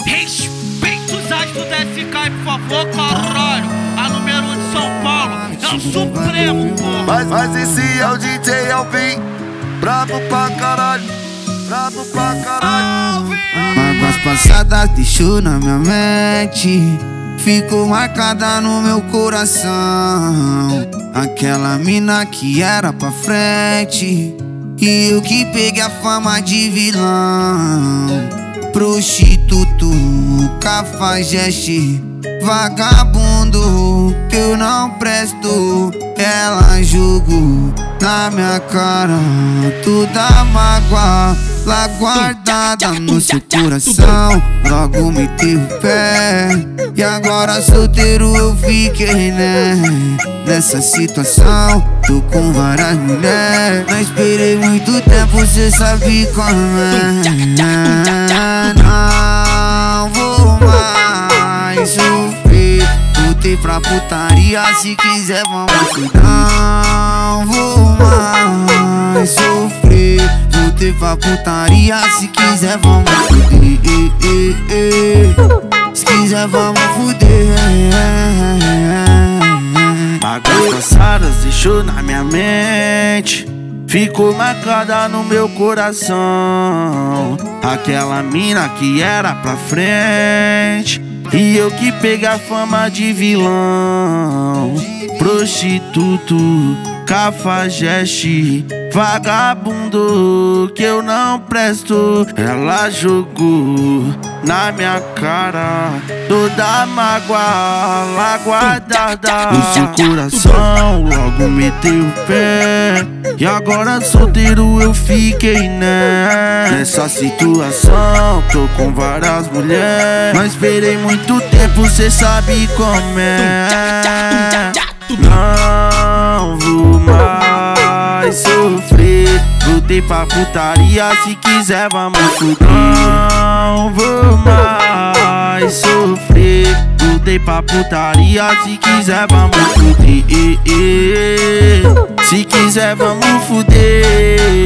Respeita os astros da SK, por favor, caralho. A número 1 de São Paulo é o Supremo, porra. Mas esse é o DJ Alvin, brabo pra caralho, brabo pra caralho. Mágoas passadas deixou na minha mente, ficou marcada no meu coração. Aquela mina que era pra frente e eu que peguei a fama de vilão. Prostituto, cafajeste, vagabundo, que eu não presto. Ela jogou na minha cara toda mágoa lá guardada no seu coração. Logo meteu o pé e agora solteiro eu fiquei, né? Nessa situação, tô com várias mulheres. Não esperei muito tempo, cê sabe como é. Não vou mais sofrer, voltei pra putaria, se quiser vamos fugir. Não vou mais sofrer, voltei pra putaria, se quiser vamos fuder. Se quiser vamos fuder. Mágoas passadas deixou na minha mente, ficou marcada no meu coração. Aquela mina que era pra frente e eu que peguei a fama de vilão. Prostituto, cafajeste, vagabundo, que eu não presto. Ela jogou na minha cara toda mágoa lá guardada no seu coração. Logo meteu o pé e agora solteiro eu fiquei, né? Nessa situação, tô com várias mulheres. Não esperei muito tempo, cê sabe como é. Não vou mais sofrer, voltei pra putaria, se quiser vamos fuder. Não vou mais sofrer, voltei pra putaria, se quiser vamos fuder. Se quiser vamos fuder.